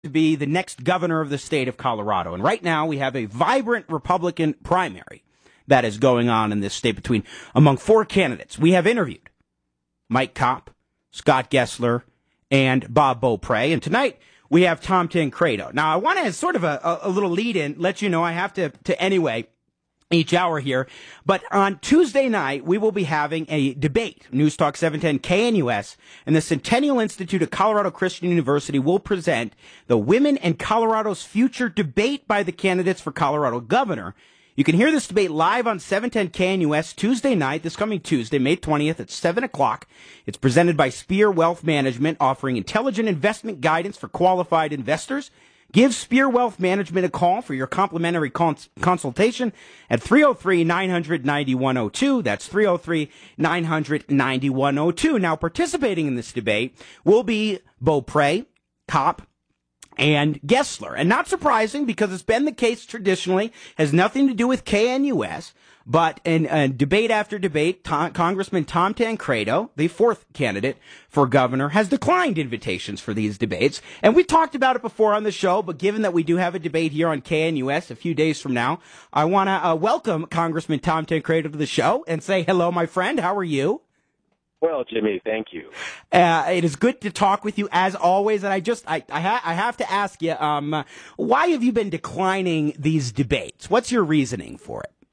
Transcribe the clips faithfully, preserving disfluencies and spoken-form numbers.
to be the next governor of the state of Colorado. And right now we have a vibrant Republican primary that is going on in this state between among four candidates. We have interviewed Mike Kopp, Scott Gessler, and Bob Beaupre. And tonight we have Tom Tancredo. Now I want to, as sort of a, a, a little lead in, let you know I have to, to anyway, each hour here. But on Tuesday night, we will be having a debate. News Talk seven ten K N U S and the Centennial Institute of Colorado Christian University will present the Women in Colorado's Future debate by the candidates for Colorado governor. You can hear this debate live on seven ten K N U S Tuesday night, this coming Tuesday, May twentieth at seven o'clock. It's presented by Spear Wealth Management, offering intelligent investment guidance for qualified investors. Give Spear Wealth Management a call for your complimentary cons- consultation at three oh three, nine hundred, ninety-one oh two. That's three oh three, nine hundred, ninety-one oh two. Now, participating in this debate will be Beaupre, Kopp, and Gessler. And not surprising, because it's been the case traditionally, has nothing to do with K N U S, but in uh, debate after debate, Tom, Congressman Tom Tancredo, the fourth candidate for governor, has declined invitations for these debates. And we talked about it before on the show, but given that we do have a debate here on K N U S a few days from now, I want to uh, welcome Congressman Tom Tancredo to the show and say hello, my friend. How are you? Well, Jimmy, thank you. Uh, it is good to talk with you as always. And I just, I, I, ha- I have to ask you, um, why have you been declining these debates? What's your reasoning for it?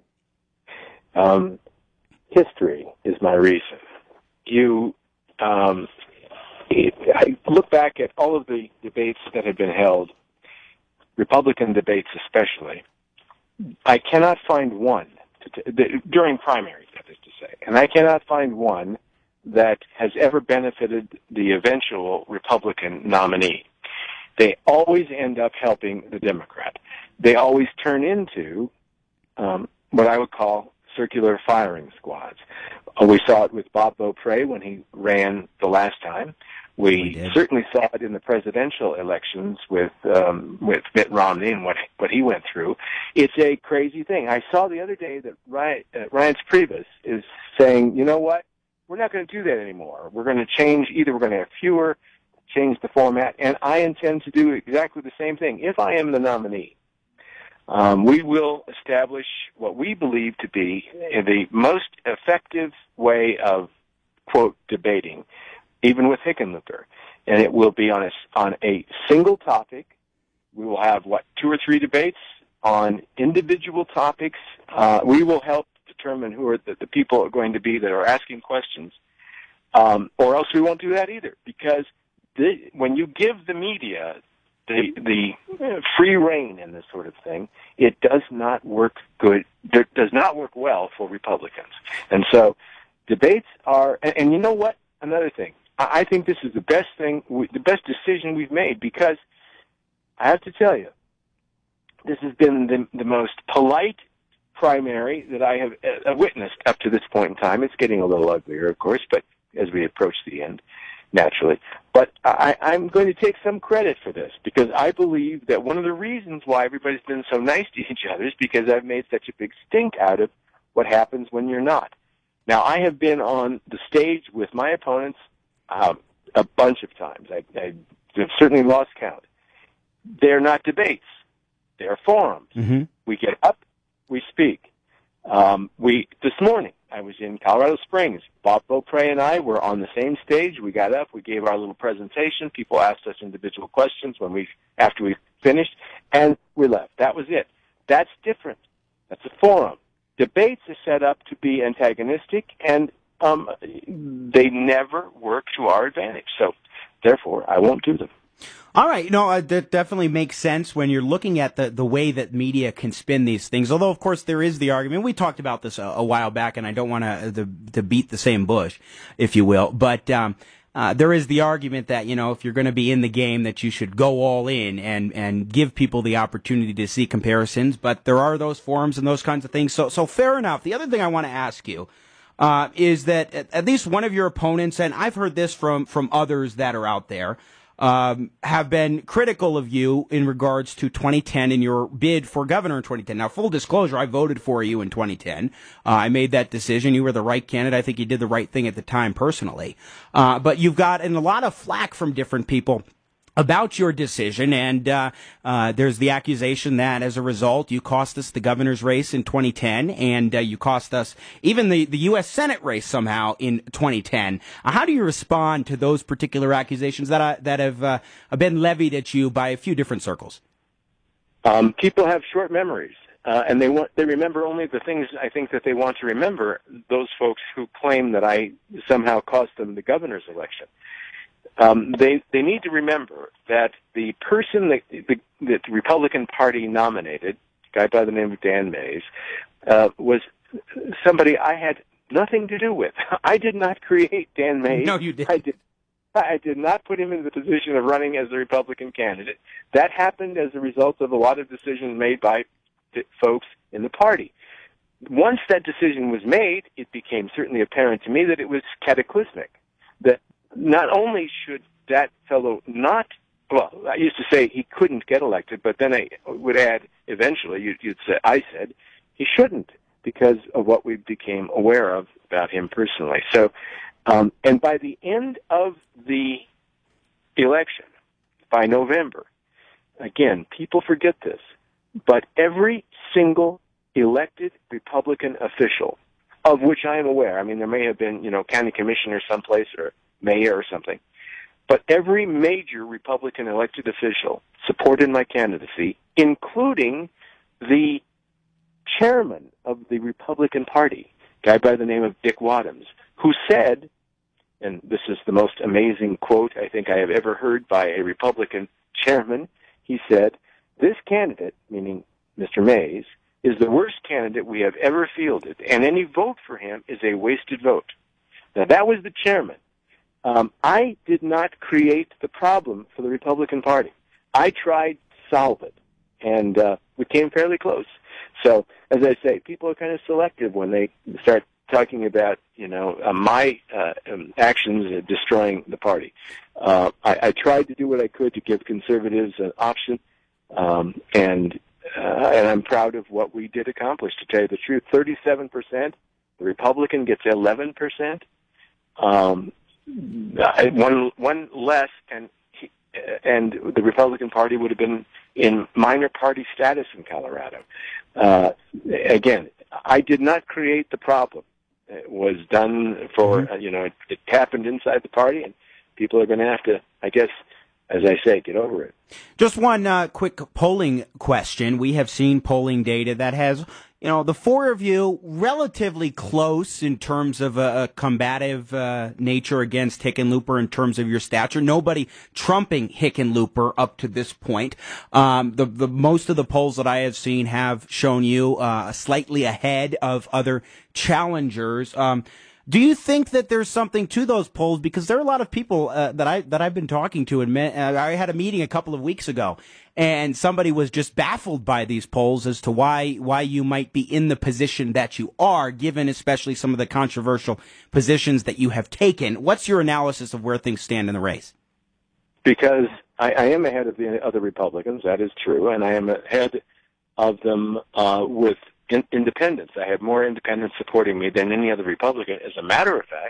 Um, history is my reason. You, um, it, I look back at all of the debates that have been held, Republican debates especially. I cannot find one to, to, the, during primaries, that is to say, and I cannot find one that has ever benefited the eventual Republican nominee. They always end up helping the Democrat. They always turn into um, what I would call circular firing squads. Uh, we saw it with Bob Beaupre when he ran the last time. We, we certainly saw it in the presidential elections with um, with Mitt Romney and what what he went through. It's a crazy thing. I saw the other day that Ryan, uh, Reince Priebus is saying, you know what? We're not going to do that anymore. We're going to change, either we're going to have fewer, change the format, and I intend to do exactly the same thing. If I am the nominee, um, we will establish what we believe to be the most effective way of, quote, debating, even with Hickenlooper. And it will be on a, on a single topic. We will have, what, two or three debates on individual topics. Uh, we will help determine who are the, the people are going to be that are asking questions, um, or else we won't do that either. Because the, when you give the media the the free rein in this sort of thing, it does not work good. It does not work well for Republicans. And so, debates are. And, and you know what? Another thing. I, I think this is the best thing, we, the best decision we've made, because I have to tell you, this has been the, the most polite primary that I have uh, witnessed up to this point in time. It's getting a little uglier, of course, but as we approach the end, naturally. But I, I'm going to take some credit for this, because I believe that one of the reasons why everybody's been so nice to each other is because I've made such a big stink out of what happens when you're not. Now, I have been on the stage with my opponents um, a bunch of times. I, I have certainly lost count. They're not debates. They're forums. Mm-hmm. We get up, we speak. Um, we this morning, I was in Colorado Springs. Bob Beaupre and I were on the same stage. We got up, we gave our little presentation. People asked us individual questions when we after we finished, and we left. That was it. That's different. That's a forum. Debates are set up to be antagonistic, and um, they never work to our advantage. So, therefore, I won't do them. All right, no, uh, that definitely makes sense when you're looking at the, the way that media can spin these things. Although, of course, there is the argument. We talked about this a, a while back, and I don't want to to beat the same bush, if you will. But um, uh, there is the argument that, you know, if you're going to be in the game, that you should go all in and, and give people the opportunity to see comparisons. But there are those forums and those kinds of things. So, so fair enough. The other thing I want to ask you uh, is that at, at least one of your opponents, and I've heard this from from others that are out there, Um, have been critical of you in regards to twenty ten and your bid for governor in twenty ten. Now, full disclosure, I voted for you in twenty ten. Uh, I made that decision. You were the right candidate. I think you did the right thing at the time personally. Uh, but you've gotten a lot of flack from different people about your decision, and uh, uh, there's the accusation that as a result you cost us the governor's race in twenty ten, and uh, you cost us even the, the U S Senate race somehow in twenty ten. Uh, how do you respond to those particular accusations that uh, that have uh, been levied at you by a few different circles? Um, people have short memories, uh, and they want they remember only the things I think that they want to remember. Those folks who claim that I somehow cost them the governor's election. Um, they they need to remember that the person that the, that the Republican Party nominated, a guy by the name of Dan Mays, uh, was somebody I had nothing to do with. I did not create Dan Mays. No, you didn't. I did. I did not put him in the position of running as a Republican candidate. That happened as a result of a lot of decisions made by folks in the party. Once that decision was made, it became certainly apparent to me that it was cataclysmic. That not only should that fellow not, well, I used to say he couldn't get elected, but then I would add, eventually, you'd, you'd say, I said, he shouldn't because of what we became aware of about him personally. So, um, and by the end of the election, by November, again, people forget this, but every single elected Republican official, of which I am aware, I mean, there may have been, you know, county commissioner someplace or mayor or something. But every major Republican elected official supported my candidacy, including the chairman of the Republican Party, a guy by the name of Dick Wadhams, who said, and this is the most amazing quote I think I have ever heard by a Republican chairman, he said, this candidate, meaning Mister Mays, is the worst candidate we have ever fielded, and any vote for him is a wasted vote. Now, that was the chairman. Um, I did not create the problem for the Republican Party. I tried to solve it, and uh, we came fairly close. So, as I say, people are kind of selective when they start talking about, you know, uh, my uh, um, actions uh, destroying the party. Uh, I, I tried to do what I could to give conservatives an option, um, and uh, and I'm proud of what we did accomplish, to tell you the truth. thirty-seven percent, the Republican gets eleven percent. Um, one one less, and he, and the Republican Party would have been in minor party status in Colorado. Uh, again, I did not create the problem. It was done for, mm-hmm. uh, you know, it, it happened inside the party, and people are going to have to, I guess, as I say, get over it. Just one uh, quick polling question. We have seen polling data that has, you know, the four of you relatively close in terms of a, a combative uh, nature against Hickenlooper in terms of your stature. Nobody trumping Hickenlooper up to this point. Um, the, the most of the polls that I have seen have shown you uh, slightly ahead of other challengers. Um, Do you think that there's something to those polls? Because there are a lot of people uh, that I that I've been talking to, and uh, I had a meeting a couple of weeks ago, and somebody was just baffled by these polls as to why why you might be in the position that you are, given especially some of the controversial positions that you have taken. What's your analysis of where things stand in the race? Because I, I am ahead of the other Republicans, that is true, and I am ahead of them uh, with In, independents. I have more independents supporting me than any other Republican. As a matter of fact,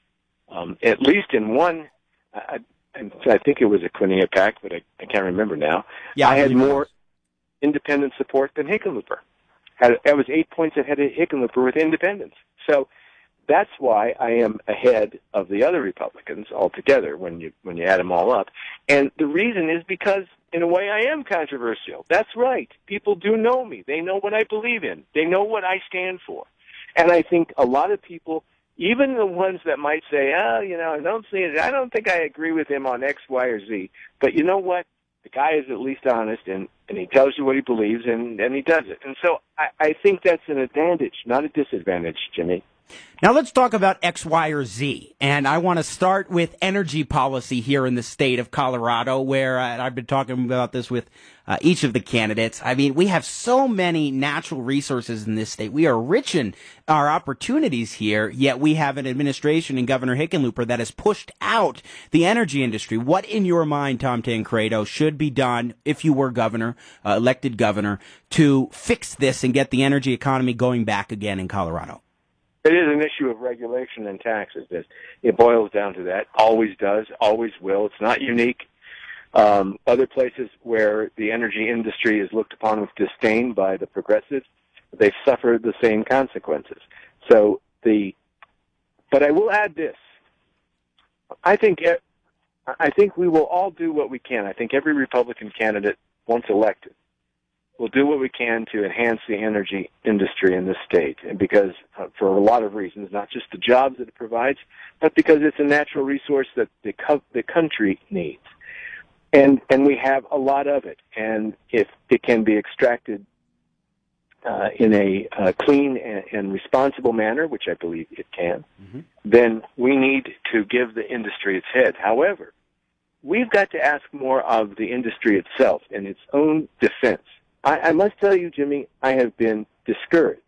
um, at least in one, I, I think it was a Quinnipiac, but I, I can't remember now. Yeah, I, I had more independent support than Hickenlooper. Had, I was eight points ahead of Hickenlooper with independents. So that's why I am ahead of the other Republicans altogether when you when you add them all up. And the reason is because, in a way, I am controversial. That's right. People do know me. They know what I believe in. They know what I stand for. And I think a lot of people, even the ones that might say, oh, you know, I don't see it. I don't think I agree with him on X, Y, or Z. But you know what? The guy is at least honest, and, and he tells you what he believes, and, and he does it. And so I, I think that's an advantage, not a disadvantage, Jimmy. Now let's talk about X, Y, or Z. And I want to start with energy policy here in the state of Colorado, where uh, I've been talking about this with uh, each of the candidates. I mean, we have so many natural resources in this state. We are rich in our opportunities here, yet we have an administration and Governor Hickenlooper that has pushed out the energy industry. What, in your mind, Tom Tancredo, should be done if you were governor, uh, elected governor, to fix this and get the energy economy going back again in Colorado? It is an issue of regulation and taxes. It boils down to that. Always does. Always will. It's not unique. Um, other places where the energy industry is looked upon with disdain by the progressives, they've suffered the same consequences. So the, but I will add this. I think, I think we will all do what we can. I think every Republican candidate, once elected, will do what we can to enhance the energy industry in this state. And because, uh, for a lot of reasons, not just the jobs that it provides, but because it's a natural resource that the co- the country needs. And, and we have a lot of it. And if it can be extracted uh, in a uh, clean and, and responsible manner, which I believe it can, mm-hmm. then we need to give the industry its head. However, we've got to ask more of the industry itself in its own defense. I, I must tell you, Jimmy, I have been discouraged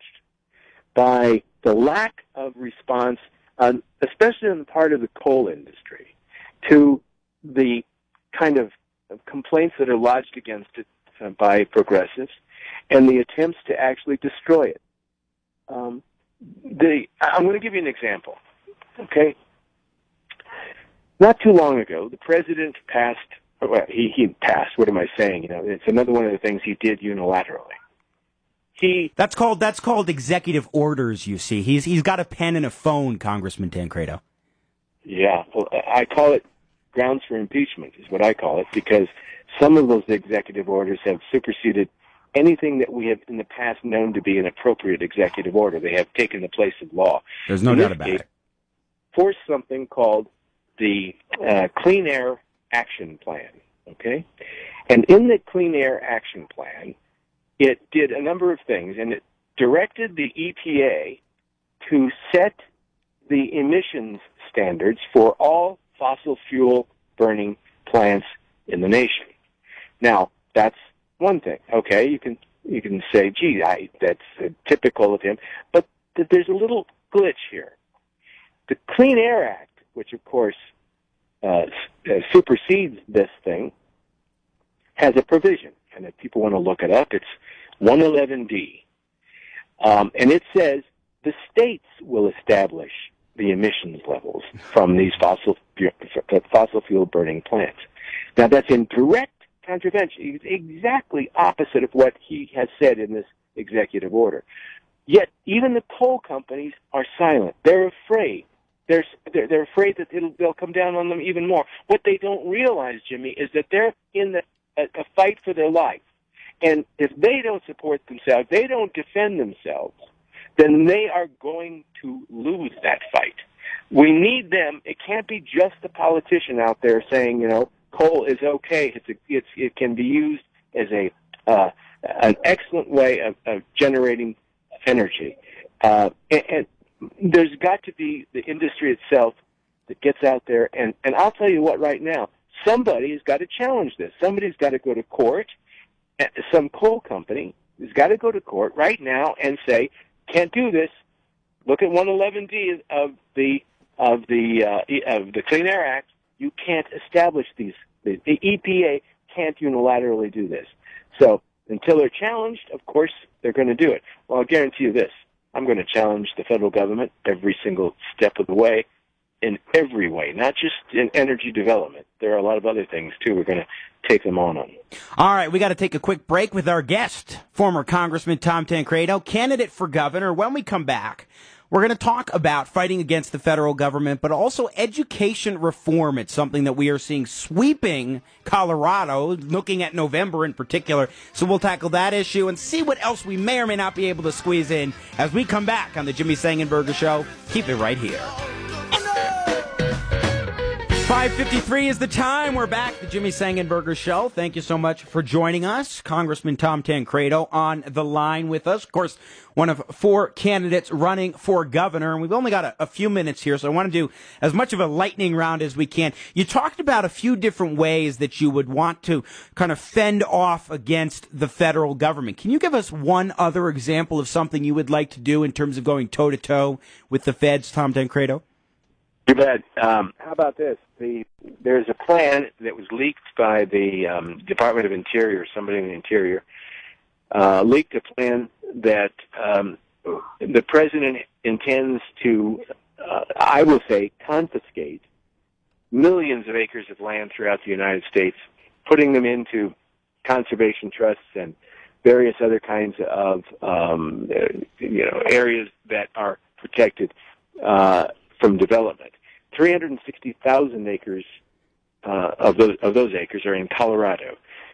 by the lack of response, uh, especially on the part of the coal industry, to the kind of complaints that are lodged against it uh, by progressives and the attempts to actually destroy it. Um, the, I'm going to give you an example, okay? Not too long ago, the president passed, well, he, he passed, what am I saying? You know, it's another one of the things he did unilaterally. He That's called, that's called executive orders, you see. He's, he's got a pen and a phone, Congressman Tancredo. Yeah, well, I call it grounds for impeachment is what I call it, because some of those executive orders have superseded anything that we have in the past known to be an appropriate executive order. They have taken the place of law. There's no in doubt this about case, it. Forced something called the uh, Clean Air Action Plan, okay? And in the Clean Air Action Plan, it did a number of things, and it directed the E P A to set the emissions standards for all fossil fuel burning plants in the nation. Now, that's one thing. Okay, you can you can say, gee, I, that's uh, typical of him, but th- there's a little glitch here. The Clean Air Act, which of course uh, uh, supersedes this thing, has a provision, and if people want to look it up, it's one eleven D, um, and it says the states will establish the emissions levels from these fossil fossil fuel burning plants. Now, that's in direct contravention, exactly opposite of what he has said in this executive order. Yet, even the coal companies are silent. They're afraid. They're they're, they're afraid that it'll, they'll come down on them even more. What they don't realize, Jimmy, is that they're in the, a, a fight for their life. And if they don't support themselves, they don't defend themselves, then they are going to lose that fight. We need them. It can't be just the politician out there saying, you know, coal is okay. It's, a, it's it can be used as a uh, an excellent way of, of generating energy. Uh, and, and there's got to be the industry itself that gets out there. And, and I'll tell you what, right now, somebody has got to challenge this. Somebody's got to go to court. Some coal company has got to go to court right now and say, can't do this. Look at one eleven D of the of the uh, of the Clean Air Act. You can't establish these. The E P A can't unilaterally do this. So until they're challenged, of course they're going to do it. Well, I'll guarantee you this: I'm going to challenge the federal government every single step of the way, in every way, not just in energy development. There are a lot of other things too. We're going to take them on on. All right, we got to take a quick break with our guest, former Congressman Tom Tancredo, candidate for governor. When we come back, we're going to talk about fighting against the federal government, but also education reform. It's something that we are seeing sweeping Colorado, looking at November in particular. So we'll tackle that issue and see what else we may or may not be able to squeeze in as we come back on the Jimmy Sangenberger Show. Keep it right here. five fifty-three is the time. We're back, the Jimmy Sangenberger Show. Thank you so much for joining us. Congressman Tom Tancredo on the line with us. Of course, one of four candidates running for governor, and we've only got a, a few minutes here, so I want to do as much of a lightning round as we can. You talked about a few different ways that you would want to kind of fend off against the federal government. Can you give us one other example of something you would like to do in terms of going toe-to-toe with the feds, Tom Tancredo? You bet. Um, how about this? The, there's a plan that was leaked by the um, Department of Interior, somebody in the Interior, uh, leaked a plan that um, the president intends to, uh, I will say, confiscate millions of acres of land throughout the United States putting them into conservation trusts and various other kinds of um, you know areas that are protected uh, from development. three hundred sixty thousand acres uh, of those of those acres are in Colorado.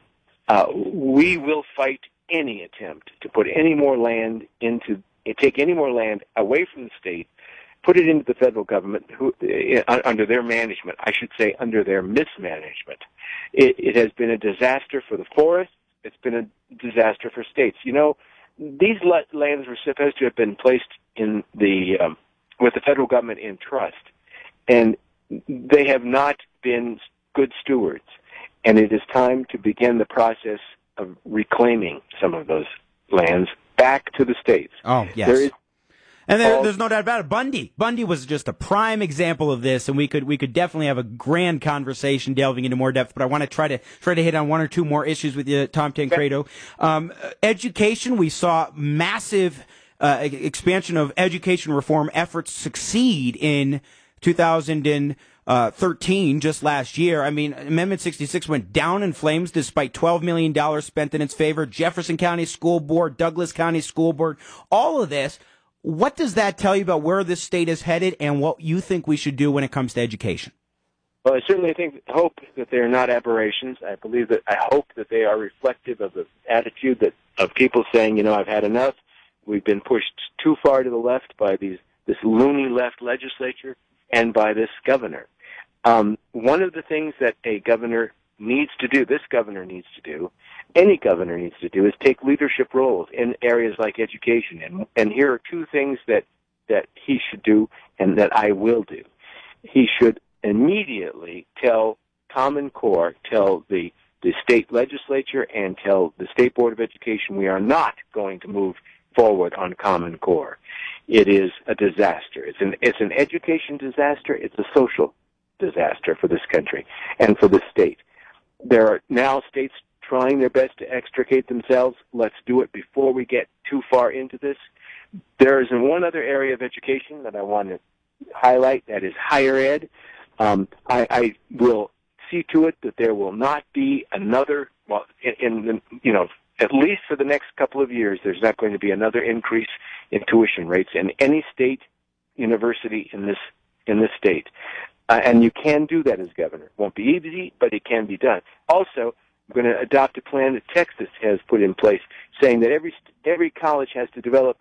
Uh, we will fight any attempt to put any more land into take any more land away from the state, put it into the federal government who, uh, under their management. I should say under their mismanagement. It, it has been a disaster for the forests. It's been a disaster for states. You know, these lands were supposed to have been placed in the um, with the federal government in trust, and they have not been good stewards. And it is time to begin the process of reclaiming some of those lands back to the states. Oh, yes. There is And there, there's no doubt about it. Bundy, Bundy was just a prime example of this, and we could we could definitely have a grand conversation delving into more depth. But I want to try to try to hit on one or two more issues with you, Tom Tancredo. Um, education, we saw massive uh, expansion of education reform efforts succeed in two thousand thirteen, just last year. I mean, Amendment sixty-six went down in flames despite twelve million dollars spent in its favor. Jefferson County School Board, Douglas County School Board, all of this. What does that tell you about where this state is headed and what you think we should do when it comes to education? Well, I certainly think, hope that they're not aberrations. I believe that, I hope that they are reflective of the attitude that of people saying, you know, I've had enough. We've been pushed too far to the left by these this loony left legislature and by this governor. Um, one of the things that a governor needs to do, this governor needs to do, any governor needs to do, is take leadership roles in areas like education. And, and here are two things that, that he should do and that I will do. He should immediately tell Common Core, tell the, the state legislature, and tell the State Board of Education we are not going to move forward on Common Core. It is a disaster. It's an, it's an education disaster. It's a social disaster for this country and for the state. There are now states trying their best to extricate themselves. Let's do it before we get too far into this. There is one other area of education that I want to highlight, that is higher ed. Um, I, I will see to it that there will not be another, well, in, in the, you know, at least for the next couple of years, there's not going to be another increase in tuition rates in any state university in this in this state. Uh, and you can do that as governor. It won't be easy, but it can be done. Also, I'm going to adopt a plan that Texas has put in place, saying that every every college has to develop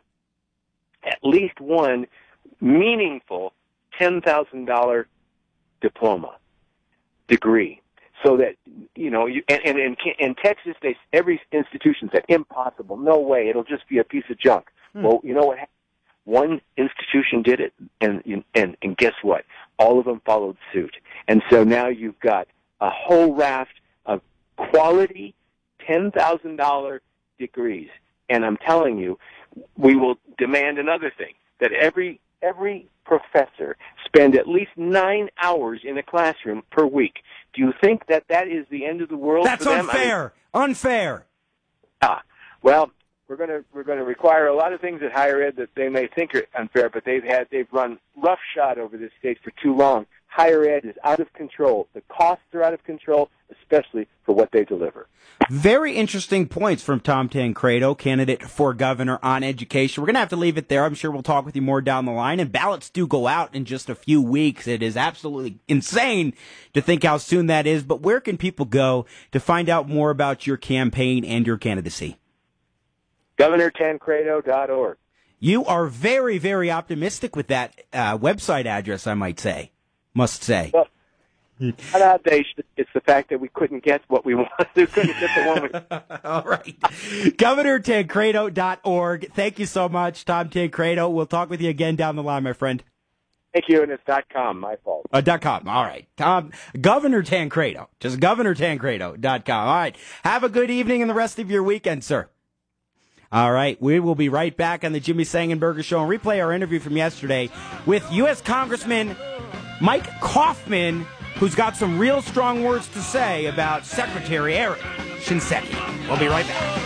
at least one meaningful ten thousand dollars diploma, degree, so that, you know, you, and, and in, in Texas, they, every institution said, impossible, no way, it'll just be a piece of junk. Hmm. Well, you know what happened? One institution did it, and, and and guess what? All of them followed suit. And so now you've got a whole raft of quality ten thousand dollars degrees. And I'm telling you, we will demand another thing, that every every professor spend at least nine hours in a classroom per week. Do you think that that is the end of the world That's for them? unfair. I mean, unfair. Ah, well, we're going to we're going to require a lot of things at higher ed that they may think are unfair, but they've had they've run roughshod over this state for too long. Higher ed is out of control. The costs are out of control, especially for what they deliver. Very interesting points from Tom Tancredo, candidate for governor on education. We're going to have to leave it there. I'm sure we'll talk with you more down the line. And ballots do go out in just a few weeks. It is absolutely insane to think how soon that is. But where can people go to find out more about your campaign and your candidacy? Governor Tancredo dot org. You are very, very optimistic with that uh, website address, I might say, must say. Well, not outdated. It's the fact that we couldn't get what we wanted. We couldn't get the one we... All right. Governor Tancredo dot org. Thank you so much, Tom Tancredo. We'll talk with you again down the line, my friend. Thank you, and it's dot com, my fault. Uh, dot com. All right. Tom, Governor Tancredo. Just Governor Tancredo dot com. All right. Have a good evening and the rest of your weekend, sir. All right, we will be right back on the Jimmy Sangenberger Show and replay our interview from yesterday with U S Congressman Mike Coffman, who's got some real strong words to say about Secretary Eric Shinseki. We'll be right back.